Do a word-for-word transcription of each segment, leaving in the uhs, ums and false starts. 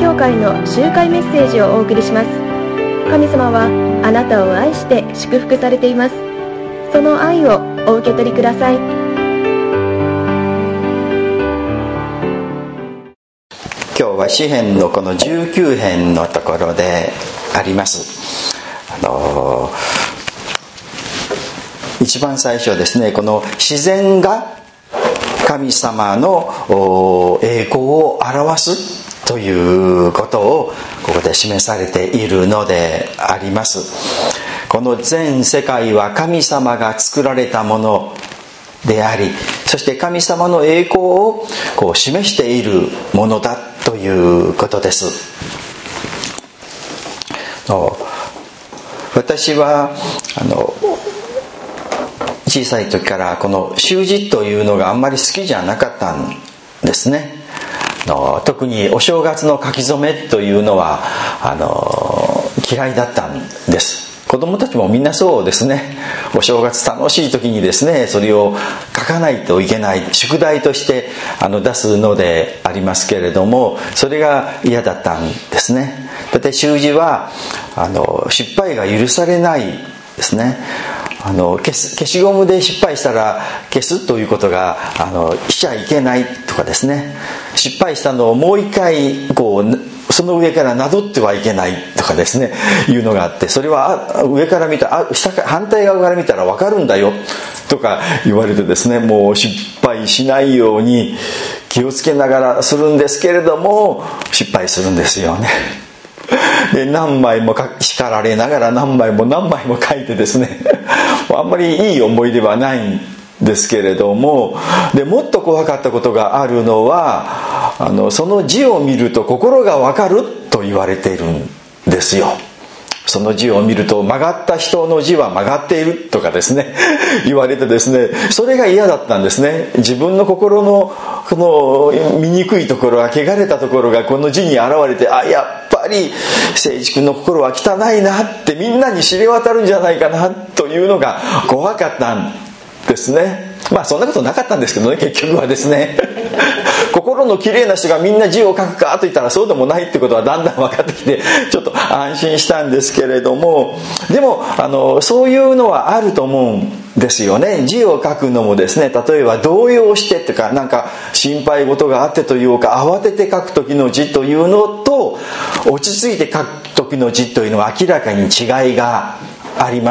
教会の集会メッセージをお送りします。神様はあなたを愛して祝福されています。その愛をお受け取りください。 今日は詩編のこのじゅうきゅう編のところであります。あのー、一番最初ですね、この自然が神様の栄光を表すということをここで示されているのであります。この全世界は神様が作られたものであり、そして神様の栄光をこう示しているものだということです。私はあの小さい時からこの習字というのがあんまり好きじゃなかったんですね。の特にお正月の書き初めというのはあの嫌いだったんです。子供たちもみんなそうですね。お正月楽しい時にですね、それを書かないといけない宿題としてあの出すのでありますけれども、それが嫌だったんですね。だって習字はあの失敗が許されないですね。あの消す消しゴムで失敗したら消すということがあのしちゃいけないとかですね、失敗したのをもう一回こうその上からなぞってはいけないとかですねいうのがあって、それは上から見たあ下反対側から見たら分かるんだよとか言われてですね、もう失敗しないように気をつけながらするんですけれども失敗するんですよね。で何枚も叱られながら何枚も何枚も書いてですねあんまりいい思い出はないんですけれども、でもっと怖かったことがあるのはあのその字を見ると心がわかると言われているんですよ。その字を見ると曲がった人の字は曲がっているとかですね言われてですね、それが嫌だったんですね。自分の心のこの醜いところが、汚れたところがこの字に現れて、あ、やっぱり誠一君の心は汚いなってみんなに知れ渡るんじゃないかなというのが怖かったんですね。まあそんなことなかったんですけどね、結局はですね心の綺麗な人がみんな字を書くかと言ったらそうでもないってことはだんだん分かってきて、ちょっと安心したんですけれども、でもあのそういうのはあると思うんですよね。字を書くのもですね、例えば動揺してとか、なんか心配事があってというか慌てて書く時の字というのと落ち着いて書く時の字というのは明らかに違いがあります。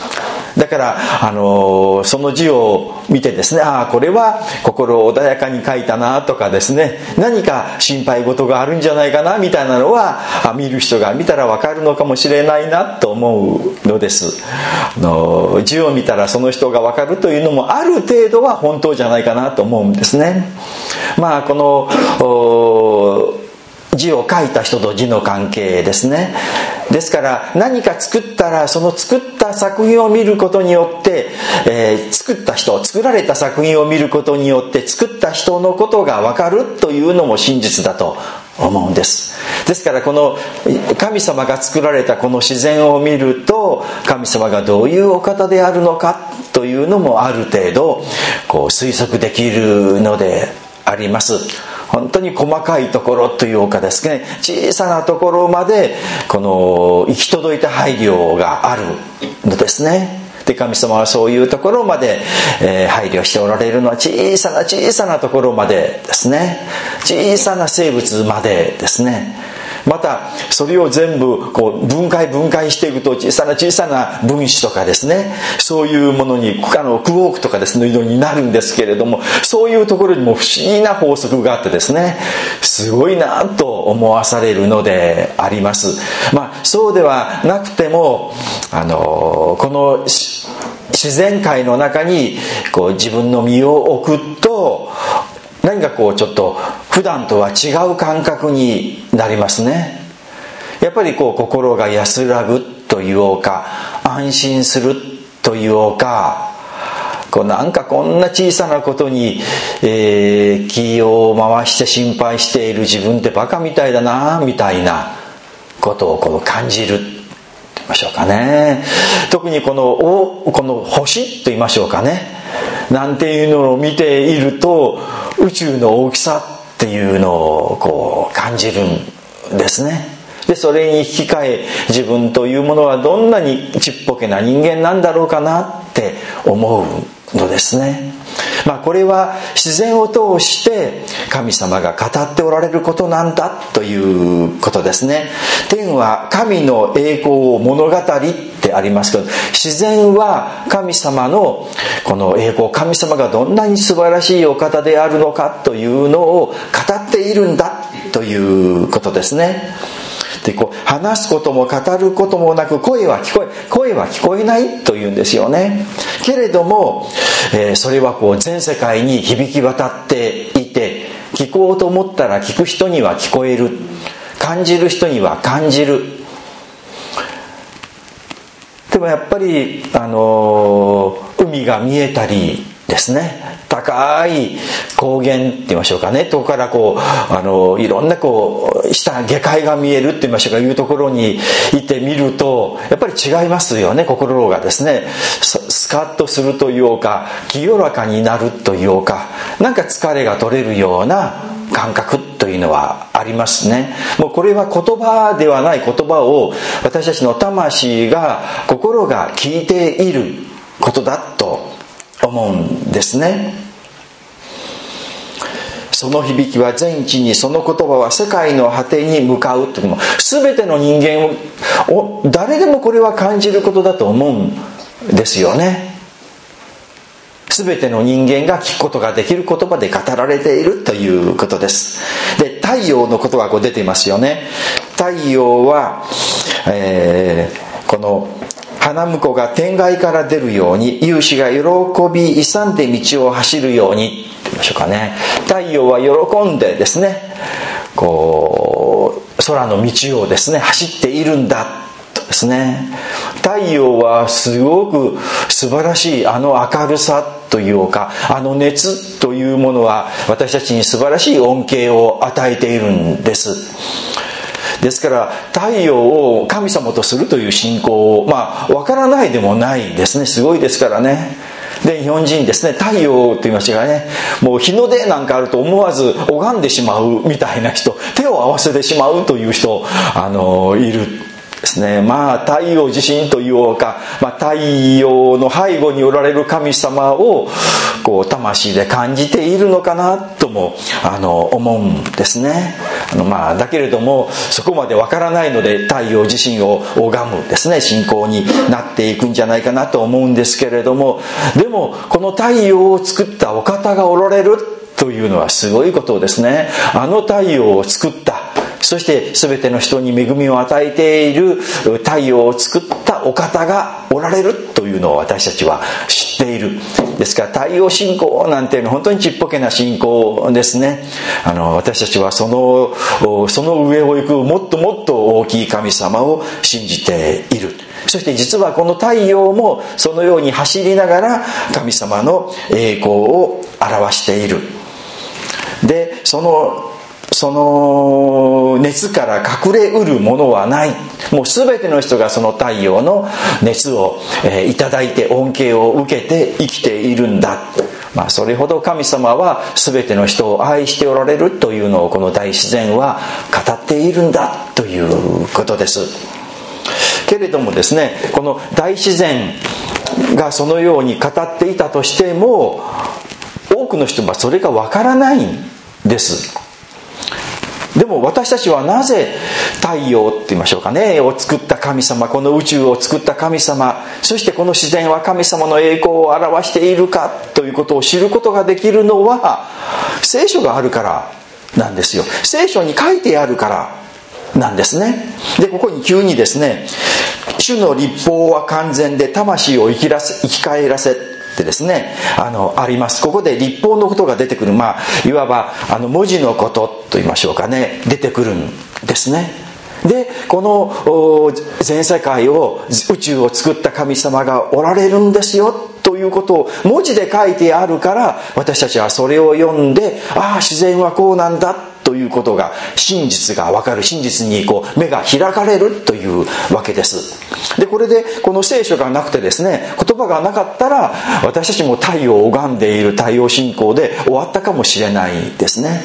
だから、あのー、その字を見てですね、ああこれは心穏やかに書いたなとかですね、何か心配事があるんじゃないかなみたいなのはあ見る人が見たらわかるのかもしれないなと思うのです。あのー、字を見たらその人がわかるというのもある程度は本当じゃないかなと思うんですね。まあこの字を書いた人と字の関係ですね。ですから何か作ったらその作った作品を見ることによって、えー、作った人作られた作品を見ることによって作った人のことが分かるというのも真実だと思うんです。ですからこの神様が作られたこの自然を見ると神様がどういうお方であるのかというのもある程度こう推測できるのであります。本当に細かいところというかですね、小さなところまでこの行き届いた配慮があるのですね。で神様はそういうところまで、えー、配慮しておられるのは小さな小さなところまでですね、小さな生物までですね。またそれを全部こう分解分解していくと小さな小さな分子とかですね、そういうものにあのクォークとかですねのになるんですけれども、そういうところにも不思議な法則があってですね、すごいなと思わされるのであります。まあそうではなくてもあのこの自然界の中にこう自分の身を置くと何かこうちょっと普段とは違う感覚になりますね。やっぱりこう心が安らぐというか安心するというか、こうなんかこんな小さなことに、えー、気を回して心配している自分ってバカみたいだなみたいなことをこの感じると言いましょうかね。特にこのおこの星と言いましょうかね、なんていうのを見ていると宇宙の大きさっていうのをこう感じるんですね。でそれに引き換え、自分というものはどんなにちっぽけな人間なんだろうかなって思うのですね。まあこれは自然を通して神様が語っておられることなんだということですね。天は神の栄光を物語ってありますけど、自然は神様のこの栄光、神様がどんなに素晴らしいお方であるのかというのを語っているんだということですね。でこう話すことも語ることもなく、声は聞こえ声は聞こえないというんですよね。けれども、えー、それはこう全世界に響き渡っていて、聞こうと思ったら聞く人には聞こえる、感じる人には感じる。でもやっぱり、あのー、海が見えたりですね、高い高原って言いましょうかね、そこからこうあのいろんなこう下下界が見えるって言いましょうか、いうところにいてみるとやっぱり違いますよね。心がですねスカッとするというか、清らかになるというか、なんか疲れが取れるような感覚というのはありますね。もうこれは言葉ではない言葉を私たちの魂が、心が聞いていることだと思うんですね。その響きは全地に、その言葉は世界の果てに向かうというのも、全ての人間を誰でもこれは感じることだと思うんですよね。全ての人間が聞くことができる言葉で語られているということです。で、太陽のことがこう出ていますよね。太陽は、えー、この花婿が天外から出るように、勇士が喜び勇んで道を走るようにと言いましょうかね。太陽は喜んでですね、こう空の道をですね走っているんだとですね。太陽はすごく素晴らしい、あの明るさというか、あの熱というものは私たちに素晴らしい恩恵を与えているんです。ですから太陽を神様とするという信仰を、まあわからないでもないですね。すごいですからね。で、日本人ですね、太陽と言いましたがね、もう日の出なんかあると思わず拝んでしまうみたいな人、手を合わせてしまうという人、あのいるですね。まあ太陽自身というか、まあ、太陽の背後におられる神様をこう魂で感じているのかなともあの思うんですね。あのまあだけれどもそこまでわからないので、太陽自身を拝むですね信仰になっていくんじゃないかなと思うんですけれども、でもこの太陽を作ったお方がおられるというのはすごいことですね。あの太陽を作った、そして全ての人に恵みを与えている太陽を作ったお方がおられるというのを私たちは知っている。ですから太陽信仰なんていうのは本当にちっぽけな信仰ですね。あの私たちはそのその上を行くもっともっと大きい神様を信じている。そして実はこの太陽もそのように走りながら神様の栄光を表している。で、そのその熱から隠れうるものはない。もう全ての人がその太陽の熱を、えー、いただいて恩恵を受けて生きているんだ。まあそれほど神様は全ての人を愛しておられるというのをこの大自然は語っているんだということです。けれどもですね、この大自然がそのように語っていたとしても、多くの人はそれがわからないんです。でも私たちはなぜ太陽って言いましょうかねを作った神様、この宇宙を作った神様、そしてこの自然は神様の栄光を表しているかということを知ることができるのは聖書があるからなんですよ。聖書に書いてあるからなんですね。で、ここに急にですね、主の律法は完全で魂を生きらせ生き返らせってですね、あのあります。ここで律法のことが出てくる、まあいわばあの文字のことと言いましょうかね、出てくるんですね。で、この全世界を宇宙を作った神様がおられるんですよということを文字で書いてあるから、私たちはそれを読んで、ああ自然はこうなんだということが、真実が分かる、真実にこう目が開かれるというわけです。で、これでこの聖書がなくてですね、言葉がなかったら私たちも太陽を拝んでいる太陽信仰で終わったかもしれないですね。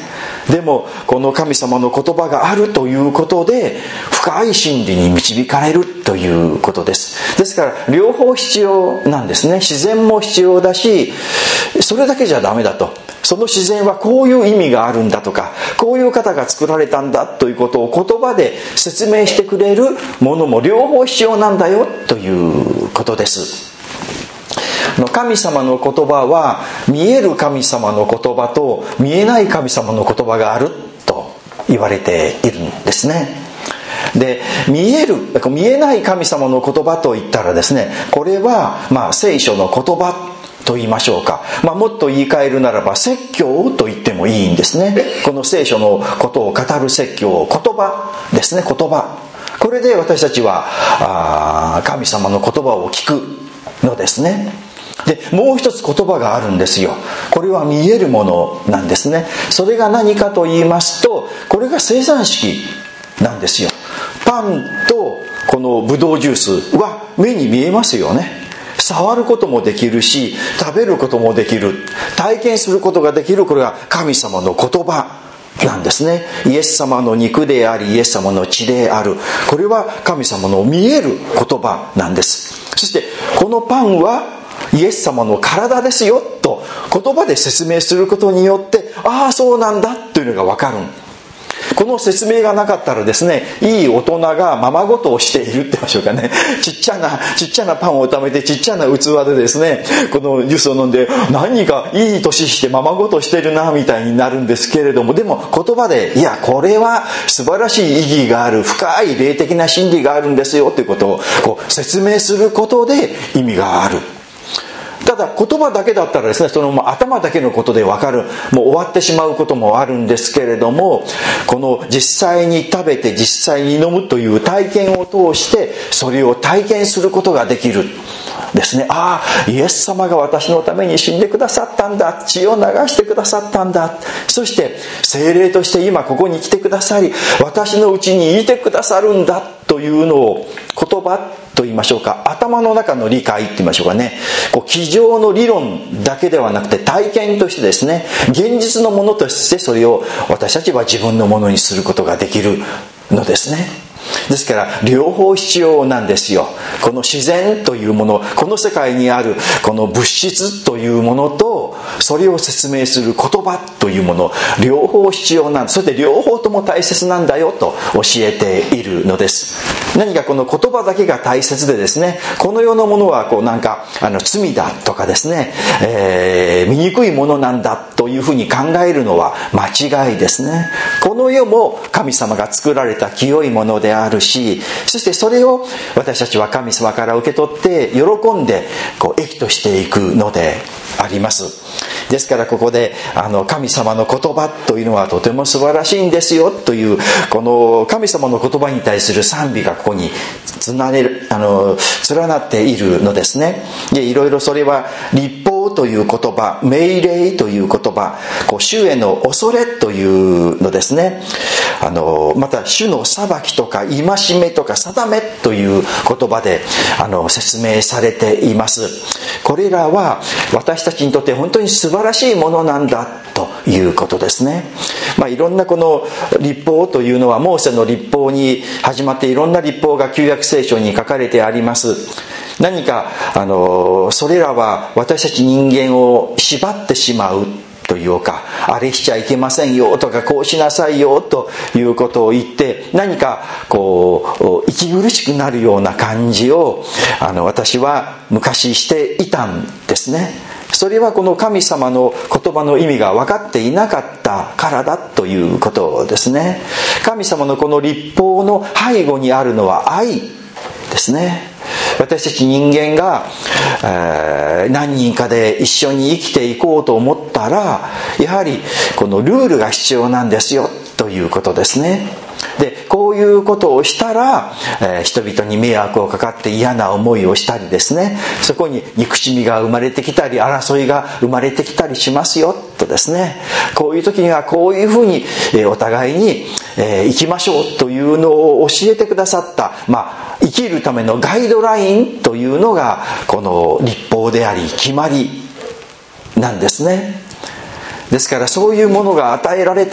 でもこの神様の言葉があるということで深い真理に導かれるということです。ですから両方必要なんですね。自然も必要だし、それだけじゃダメだと。その自然はこういう意味があるんだとか、こういう方が作られたんだということを言葉で説明してくれるものも両方必要なんだよということです。神様の言葉は見える神様の言葉と見えない神様の言葉があると言われているんですね。で、見える見えない神様の言葉といったらですね、これはまあ聖書の言葉と言いましょうか、まあ、もっと言い換えるならば説教と言ってもいいんですね。この聖書のことを語る説教、言葉ですね。言葉、これで私たちはあ神様の言葉を聞くのですね。で、もう一つ言葉があるんですよ。これは見えるものなんですね。それが何かと言いますと、これが生産式なんですよ。パンとこのブドウジュースは目に見えますよね。触ることもできるし、食べることもできる、体験することができる、これが神様の言葉なんですね。イエス様の肉であり、イエス様の血である、これは神様の見える言葉なんです。そしてこのパンはイエス様の体ですよと言葉で説明することによって、ああそうなんだというのが分かる。この説明がなかったらですね、いい大人がままごとをしているって言いましょうかね。ちっちゃなちっちゃなパンを食べてちっちゃな器でですね、このジュースを飲んで、何かいい年してままごとしてるなみたいになるんですけれども、でも言葉で、いやこれは素晴らしい意義がある、深い霊的な真理があるんですよということをこう説明することで意味がある。ただ言葉だけだったらですね、その頭だけのことで分かる、もう終わってしまうこともあるんですけれども、この実際に食べて実際に飲むという体験を通してそれを体験することができるですね。ああ、イエス様が私のために死んでくださったんだ、血を流してくださったんだ、そして聖霊として今ここに来てくださり、私のうちにいてくださるんだというのを言葉と言いましょうか、頭の中の理解と言いましょうかね、こう机上の理論だけではなくて体験としてですね、現実のものとしてそれを私たちは自分のものにすることができるのですね。ですから両方必要なんですよ。この自然というもの、この世界にあるこの物質というものと、それを説明する言葉というもの、両方必要なんです。そして両方とも大切なんだよと教えているのです。何かこの言葉だけが大切でですね、この世のものはこうなんかあの罪だとかですね、えー、醜いものなんだというふうに考えるのは間違いですね。この世も神様が作られた清いものであるし、そしてそれを私たちは神様から受け取って喜んでこう益としていくのであります。ですからここであの神様の言葉というのはとても素晴らしいんですよという、この神様の言葉に対する賛美がここにつなれるあの連なっているのですね。で、いろいろそれは律法という言葉、命令という言葉、こう主への恐れというのですね。あのまた主の裁きとか戒めとか定めという言葉であの説明されています。これらは私たちにとって本当に素晴らしいものなんだということですね。まあ、いろんなこの律法というのはモーセの律法に始まっていろんな律法が旧約聖書に書かれてあります。何かあのそれらは私たち人間を縛ってしまうというか、あれしちゃいけませんよとか、こうしなさいよということを言って何かこう息苦しくなるような感じをあの私は昔していたんですね。それはこの神様の言葉の意味が分かっていなかったからだということですね。神様のこの律法の背後にあるのは愛ですね。私たち人間が、えー、何人かで一緒に生きていこうと思ったら、やはりこのルールが必要なんですよということですね。で、こういうことをしたら、えー、人々に迷惑をかかって嫌な思いをしたりですね、そこに憎しみが生まれてきたり争いが生まれてきたりしますよとですね、こういう時にはこういうふうに、えー、お互いに、えー、生きましょうというのを教えてくださった、まあ、生きるためのガイドラインというのがこの律法であり決まりなんですね。ですからそういうものが与えられた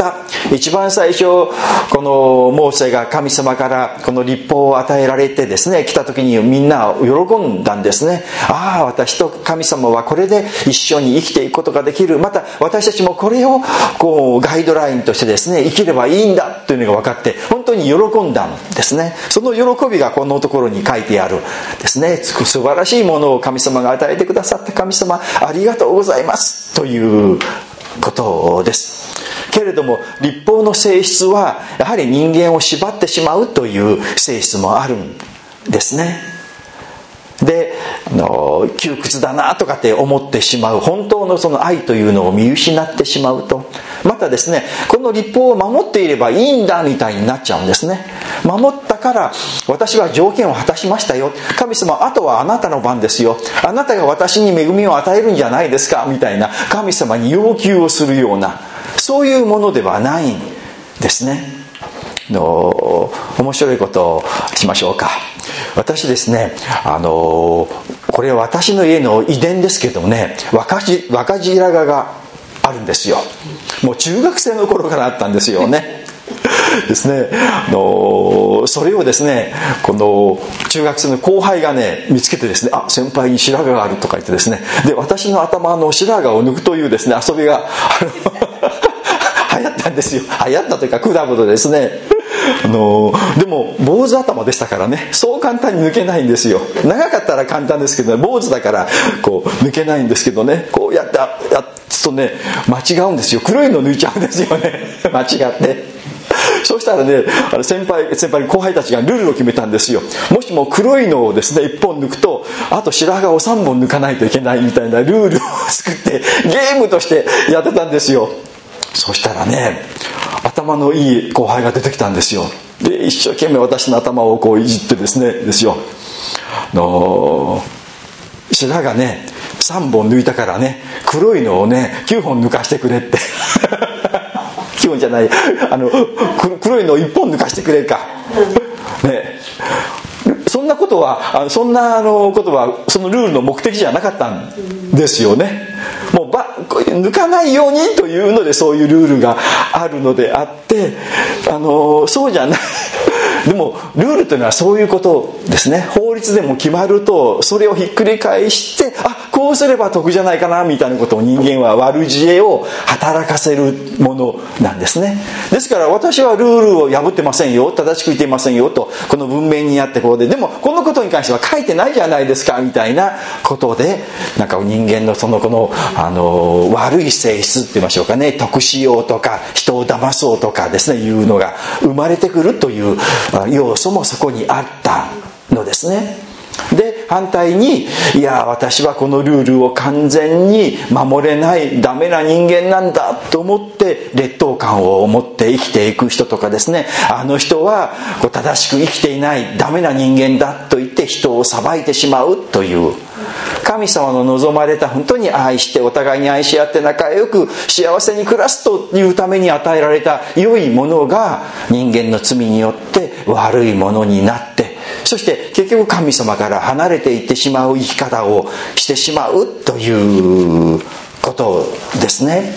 一番最初このモーセが神様からこの律法を与えられてですね来た時にみんな喜んだんですね。ああ、私と神様はこれで一緒に生きていくことができる、また私たちもこれをこうガイドラインとしてですね生きればいいんだというのが分かって本当に喜んだんですね。その喜びがこのところに書いてあるですね。素晴らしいものを神様が与えてくださった神様ありがとうございますということです。けれども律法の性質はやはり人間を縛ってしまうという性質もあるんですね。で、あの窮屈だなとかって思ってしまう、本当のその愛というのを見失ってしまうと、またですねこの律法を守っていればいいんだみたいになっちゃうんですね。守ったから私は条件を果たしましたよ、神様あとはあなたの番ですよ、あなたが私に恵みを与えるんじゃないですかみたいな神様に要求をするような、そういうものではないんですね。の面白いことをしましょうか。私ですね、あのこれは私の家の遺伝ですけどもね、若じ若白髪があるんですよ。もう中学生の頃からあったんですよね。ですね、あのそれをですねこの中学生の後輩がね見つけてですね、あ、先輩に白髪があるとか言ってですね、で私の頭の白髪を抜くというですね遊びが流行ったんですよ。流行ったというかクラブでですね、あのでも坊主頭でしたからね、そう簡単に抜けないんですよ。長かったら簡単ですけどね、坊主だからこう抜けないんですけどね、こうやってやつとね間違うんですよ。黒いの抜いちゃうんですよね間違って。そうしたらね、あの先輩先輩後輩たちがルールを決めたんですよ。もしも黒いのをですねいっぽん抜くと、あと白髪をさんぼん抜かないといけないみたいなルールを作ってゲームとしてやってたんですよ。そしたらね、頭のいい後輩が出てきたんですよ。で一生懸命私の頭をこういじってですねですよ、の白髪ねさんぼん抜いたからね、黒いのをねきゅうほん抜かしてくれってきゅうほんじゃない、あの黒いのをいっぽん抜かしてくれるかね。そんなことはあのそんなあのことはそのルールの目的じゃなかったんですよね。もうば抜かないようにというのでそういうルールがあるのであって、あのそうじゃないでもルールというのはそういうことですね。法律でも決まるとそれをひっくり返して、あ、こうすれば得じゃないかなみたいなことを人間は悪知恵を働かせるものなんですね。ですから私はルールを破ってませんよ、正しく言っていませんよとこの文面にあってこうで、でもこのことに関しては書いてないじゃないですかみたいなことで、なんか人間のそのこのあの悪い性質って言いましょうかね、得しようとか人を騙そうとかですねいうのが生まれてくるという要素もそこにあったのですね。で反対に、いや私はこのルールを完全に守れないダメな人間なんだと思って劣等感を持って生きていく人とかですね、あの人はこう正しく生きていないダメな人間だと言って人を裁いてしまうという、神様の望まれた本当に愛してお互いに愛し合って仲良く幸せに暮らすというために与えられた良いものが人間の罪によって悪いものになって、そして結局神様から離れていってしまう生き方をしてしまうということですね。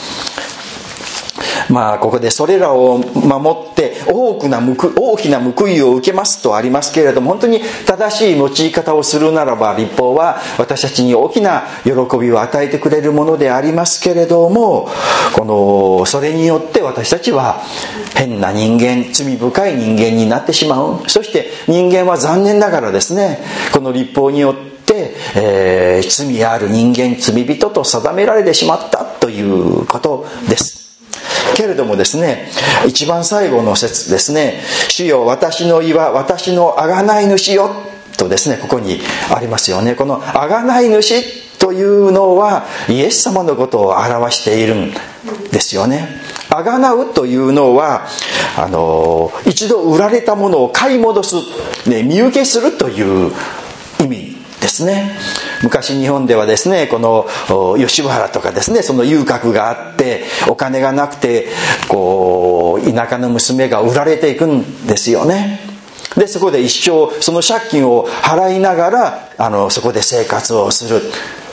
まあここでそれらを守って大きな報大きな報いを受けますとありますけれども、本当に正しい用い方をするならば律法は私たちに大きな喜びを与えてくれるものでありますけれども、このそれによって私たちは変な人間、罪深い人間になってしまう。そして人間は残念ながらですね、この律法によってえー、罪ある人間、罪人と定められてしまったということです。けれどもですね、一番最後の節ですね、主よ私の岩、私の贖い主よとですね、ここにありますよね。この贖い主というのはイエス様のことを表しているんですよね。贖うというのはあの一度売られたものを買い戻す、ね、身請けするという意味ですね。昔日本ではですね、この吉原とかですね、その遊郭があってお金がなくてこう田舎の娘が売られていくんですよね。でそこで一生その借金を払いながらあのそこで生活をする。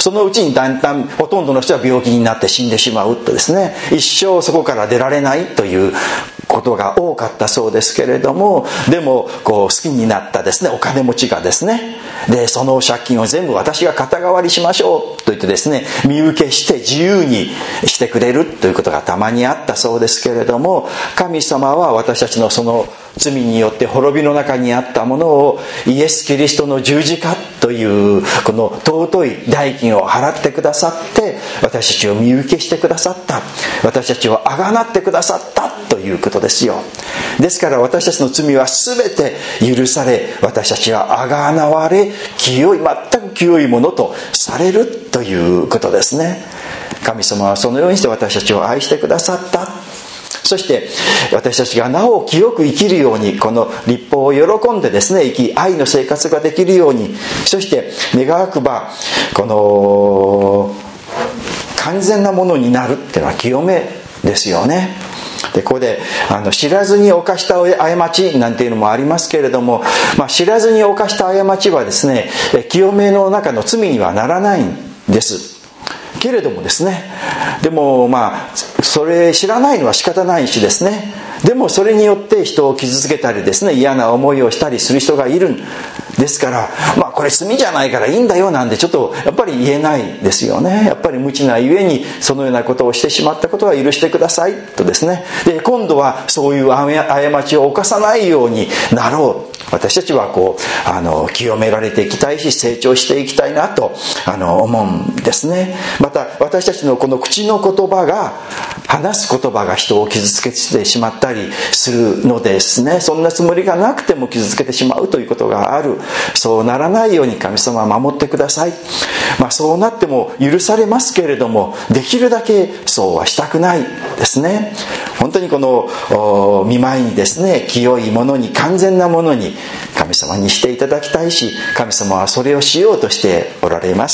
そのうちにだんだんほとんどの人は病気になって死んでしまうとですね、一生そこから出られないということが多かったそうですけれども、でもこう好きになったですねお金持ちがですね、でその借金を全部私が肩代わりしましょうと言ってですね、身請けして自由にしてくれるということがたまにあったそうですけれども、神様は私たちのその罪によって滅びの中にあったものをイエス・キリストの十字架というこの尊い代金を払ってくださって、私たちを身請けしてくださった、私たちをあがなってくださったということですよ。ですから私たちの罪は全て許され、私たちはあがなわれ、清い、全く清いものとされるということですね。神様はそのようにして私たちを愛してくださった。そして私たちがなお清く生きるように、この律法を喜んでですね生き、愛の生活ができるように、そして願わくばこの完全なものになるっていうのは清めですよね。でここであの知らずに犯した過ちなんていうのもありますけれども、まあ、知らずに犯した過ちはですね清めの中の罪にはならないんですけれどもですね、でもまあそれ知らないのは仕方ないしですね、でもそれによって人を傷つけたりですね、嫌な思いをしたりする人がいるんですから、まあこれ罪じゃないからいいんだよなんてちょっとやっぱり言えないですよね。やっぱり無知なゆえにそのようなことをしてしまったことは許してくださいとですね、で今度はそういう過ちを犯さないようになろう、私たちはこうあの清められていきたいし、成長していきたいなとあの思うんですね。また私たちのこの口の言葉が、話す言葉が人を傷つけてしまったりするのですね。そんなつもりがなくても傷つけてしまうということがある。そうならないように神様は守ってください。まあそうなっても許されますけれども、できるだけそうはしたくないですね。本当にこの見舞いにですね、清いものに、完全なものに神様にしていただきたいし、神様はそれをしようとしておられます。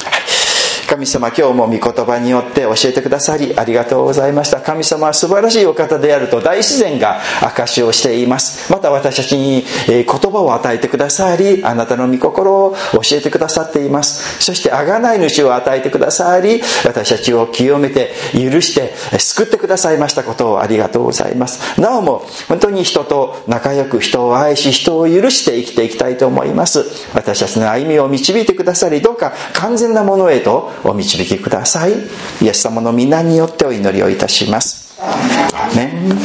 神様、今日も御言葉によって教えてくださりありがとうございました。神様は素晴らしいお方であると大自然が証しをしています。また私たちに言葉を与えてくださり、あなたの御心を教えてくださっています。そして贖い主を与えてくださり、私たちを清めて許して救ってくださいましたことをありがとうございます。なおも本当に人と仲良く、人を愛し、人を許して生きていきたいと思います。私たちの歩みを導いてくださり、どうか完全なものへとお導きください。イエス様の皆によってお祈りをいたします。アーメン。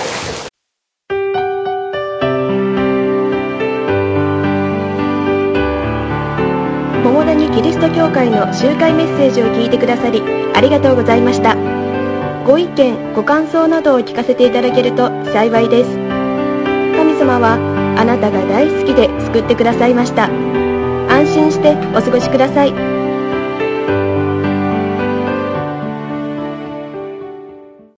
桃谷キリスト教会の集会メッセージを聞いてくださりありがとうございました。ご意見ご感想などを聞かせていただけると幸いです。神様はあなたが大好きで救ってくださいました。安心してお過ごしください。